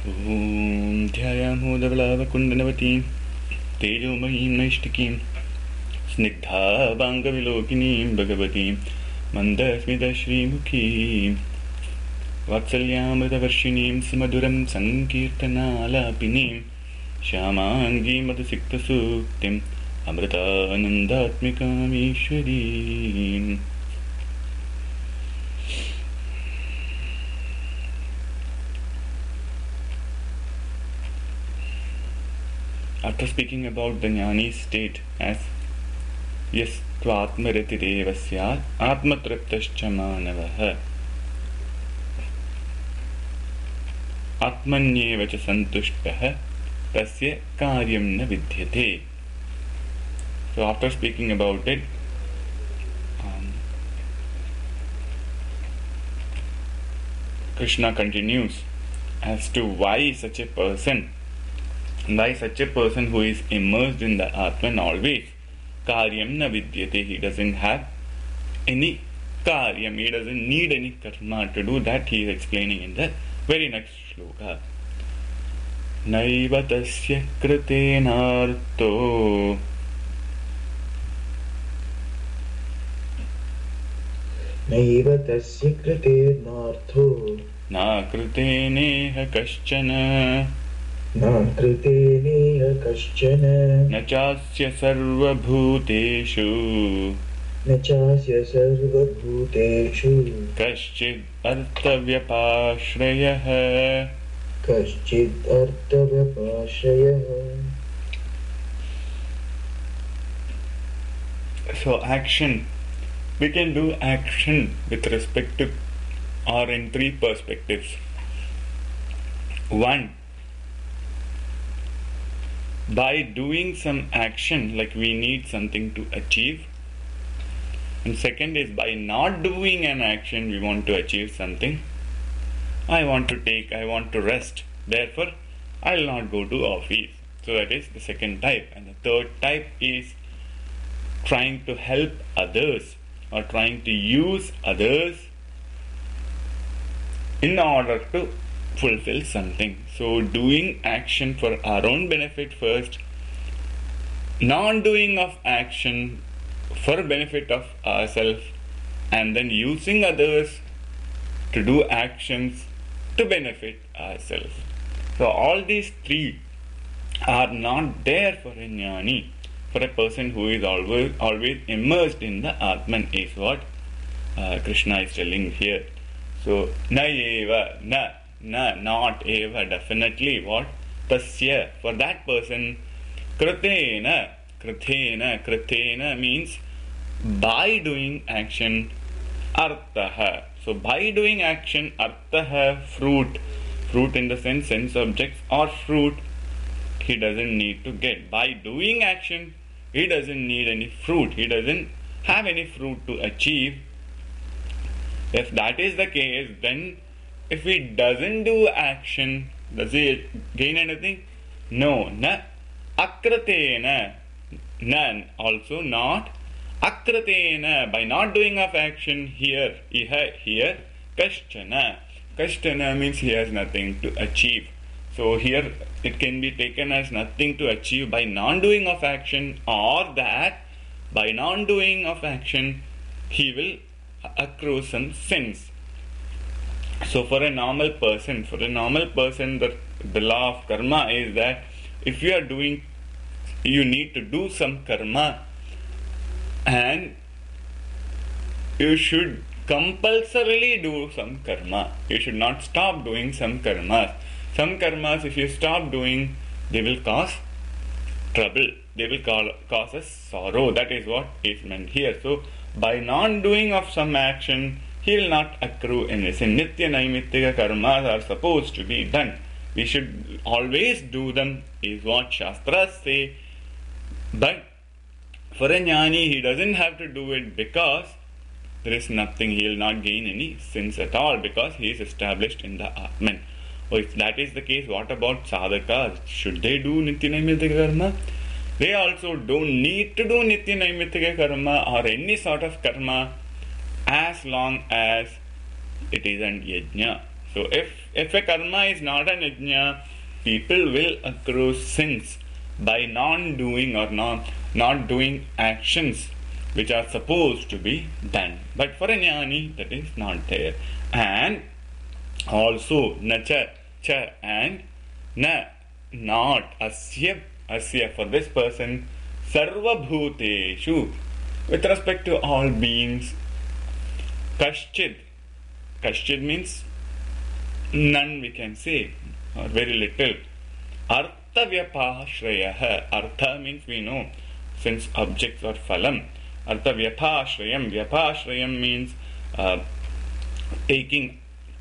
Om ध्यायामोदवलावकुण्डनवतीं तेजोमयीं नैष्टिकीं स्निग्धाभाङ्गविलोकिनीं भगवतीं मन्दस्मितश्रीमुखीं वात्सल्यामृतवर्षिणीं सुमधुरं सङ्कीर्तनालापिनीं श्यामाङ्गीं मधुसिक्तसूक्तिम् अमृतानन्दात्मिकामीश्वरीम्. After speaking about the jnani state as yes tvatmaratirev syat atmatriptascha manavah atmanyeva cha santushtah tasya karyam na vidyate. So after speaking about it, Krishna continues as to why such a person who is immersed in the Atman always karyam na vidyate, he doesn't have any karyam, he doesn't need any karma to do that. He is explaining in the very next shloka. Naiva tasya kritenarto Naiva tasya kritenartho na kriteneha kaschana na kriteneha kaschana na chasya sarvabhuteshu kaschid arthavyapashrayah. So action, we can do action with respect to or in three perspectives. One, by doing some action, like we need something to achieve. And second is by not doing an action, we want to achieve something. I want to rest, therefore I'll not go to office. So that is the second type. And the third type is trying to help others or trying to use others in order to fulfill something. So doing action for our own benefit first, non-doing of action for benefit of ourselves, and then using others to do actions to benefit ourselves. So all these three are not there for a jnani, for a person who is always immersed in the Atman, is what Krishna is telling here. So na eva, not eva, definitely what? Tasya, for that person, kritena means by doing action, arthaha. So by doing action, arthaha, fruit in the sense objects or fruit, he doesn't need to get. By doing action, he doesn't need any fruit, he doesn't have any fruit to achieve. If that is the case, then if he doesn't do action, does he gain anything? No. Na akratena, none, also not akratena, by not doing of action here kaschana means he has nothing to achieve. So here it can be taken as nothing to achieve by non-doing of action, or that by non-doing of action he will accrue some sins. So for a normal person, the law of karma is that if you need to do some karma, and you should compulsorily do some karma. You should not stop doing some karmas. Some karmas, if you stop doing, they will cause trouble. They will cause us sorrow. That is what is meant here. So by non-doing of some action, he will not accrue any sin. Nitya naimittika karmas are supposed to be done. We should always do them, is what Shastras say. But for a jnani, he doesn't have to do it because there is nothing, he will not gain any sins at all because he is established in the Atman. Oh, if that is the case, what about sadhakas? Should they do nitya naimittika karma? They also don't need to do nitya naimittika karma or any sort of karma as long as it isn't yajna. So if a karma is not an yajna, people will accrue sins by non-doing or not doing actions which are supposed to be done. But for a jnani, that is not there. And also, na cha, and na, not, asya, for this person, sarva bhuteshu, with respect to all beings, kaschid means none, we can say, or very little. Artha vyapashrayah, artha means we know, since objects are phalam. Artha vyapashrayam means taking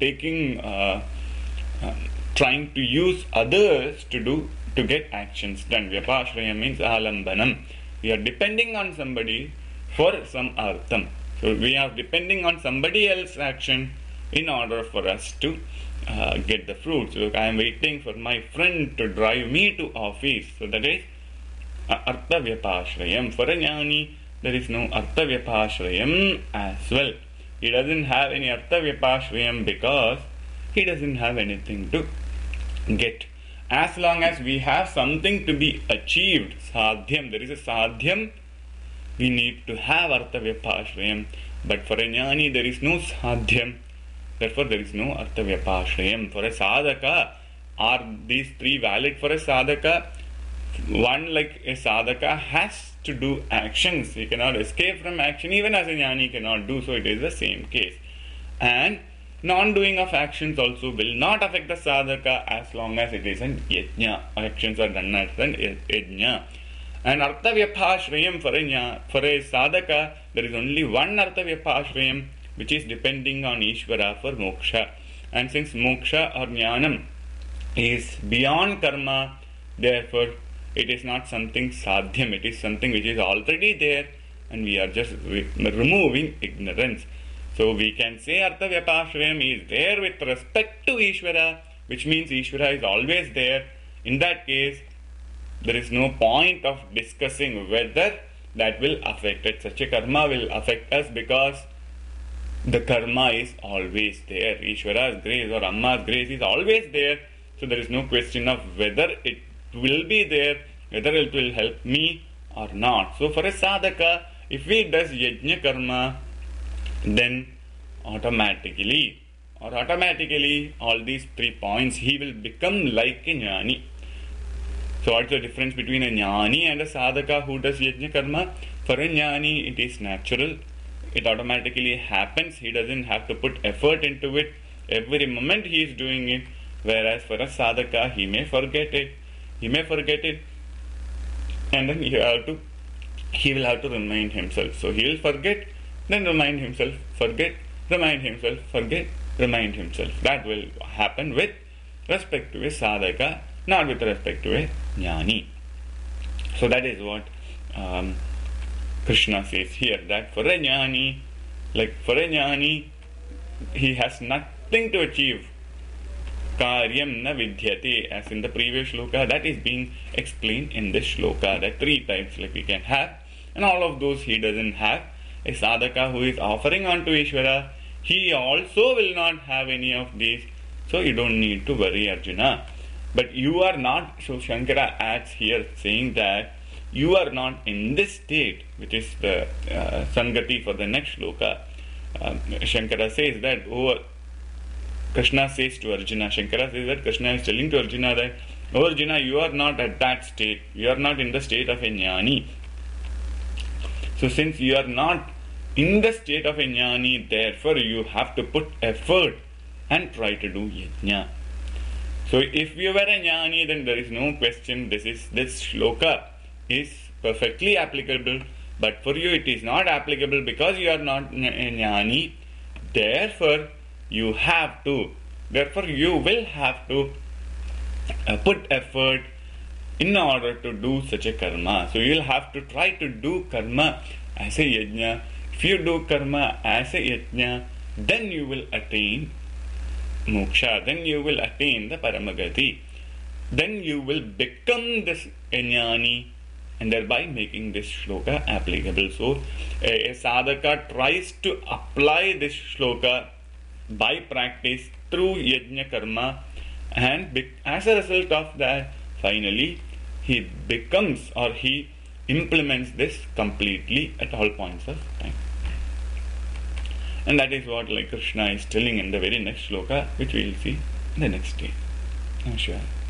trying to use others to get actions done. Vyapashrayam means alambanam. We are depending on somebody for some artham. So we are depending on somebody else's action in order for us to get the fruits. So I am waiting for my friend to drive me to office. So that is artha vyapashrayam. For a jnani, there is no artha vyapashrayam as well. He doesn't have any artha vyapashrayam because he doesn't have anything to get. As long as we have something to be achieved, sadhyam, there is a sadhyam, we need to have artha vyapashrayam. But for a jnani, there is no sadhyam. Therefore, there is no artha vyapashrayam. For a sadhaka, are these three valid for a sadhaka? One, like a sadhaka, has to do actions. He cannot escape from action, even as a jnani cannot do so. It is the same case. And non-doing of actions also will not affect the sadhaka as long as it is an yajna. Actions are done as an yajna. And artha vyapashrayam for a sadhaka, there is only one artha vyapashrayam, which is depending on Ishvara for moksha. And since moksha or jnanam is beyond karma, therefore it is not something sadhyam, it is something which is already there, and we are just removing ignorance. So we can say artha vyapashrayam is there with respect to Ishvara, which means Ishvara is always there. In that case, there is no point of discussing whether that will affect it. Such a karma will affect us because the karma is always there. Ishvara's grace or Amma's grace is always there. So there is no question of whether it will be there, whether it will help me or not. So for a sadhaka, if he does yajna karma, then automatically all these 3 points, he will become like a jnani. So what's the difference between a jnani and a sadhaka who does yajna karma? For a jnani, it is natural. It automatically happens. He doesn't have to put effort into it. Every moment he is doing it. Whereas for a sadhaka, he may forget it. And then he will have to remind himself. So he will forget, then remind himself, forget, remind himself, forget, remind himself. That will happen with respect to a sadhaka, not with respect to a jnani. So that is what Krishna says here, that for a jnani, he has nothing to achieve. Karyam na vidyate, as in the previous shloka, that is being explained in this shloka, that 3 types like we can have, and all of those he doesn't have. A sadhaka who is offering on to Ishvara, he also will not have any of these, so you don't need to worry, Arjuna. But you are not, so Shankara adds here saying that you are not in this state, which is the Sangati for the next shloka. Shankara says that, Krishna says to Arjuna, Shankara says that Krishna is telling to Arjuna that, oh Arjuna, you are not at that state, you are not in the state of a jnani. So since you are not in the state of a jnani, therefore you have to put effort and try to do yajna. So if you were a jnani, then there is no question, this shloka is perfectly applicable, but for you it is not applicable because you are not a jnani. Therefore you will have to put effort in order to do such a karma. So you will have to try to do karma as a yajna. If you do karma as a yajna, then you will attain moksha, then you will attain the paramagati, then you will become this jnani, and thereby making this shloka applicable. So a sadhaka tries to apply this shloka by practice through yajna karma, and as a result of that, finally he becomes, or he implements this completely at all points of time. And that is what Krishna is telling in the very next shloka, which we will see in the next day. Namaskar.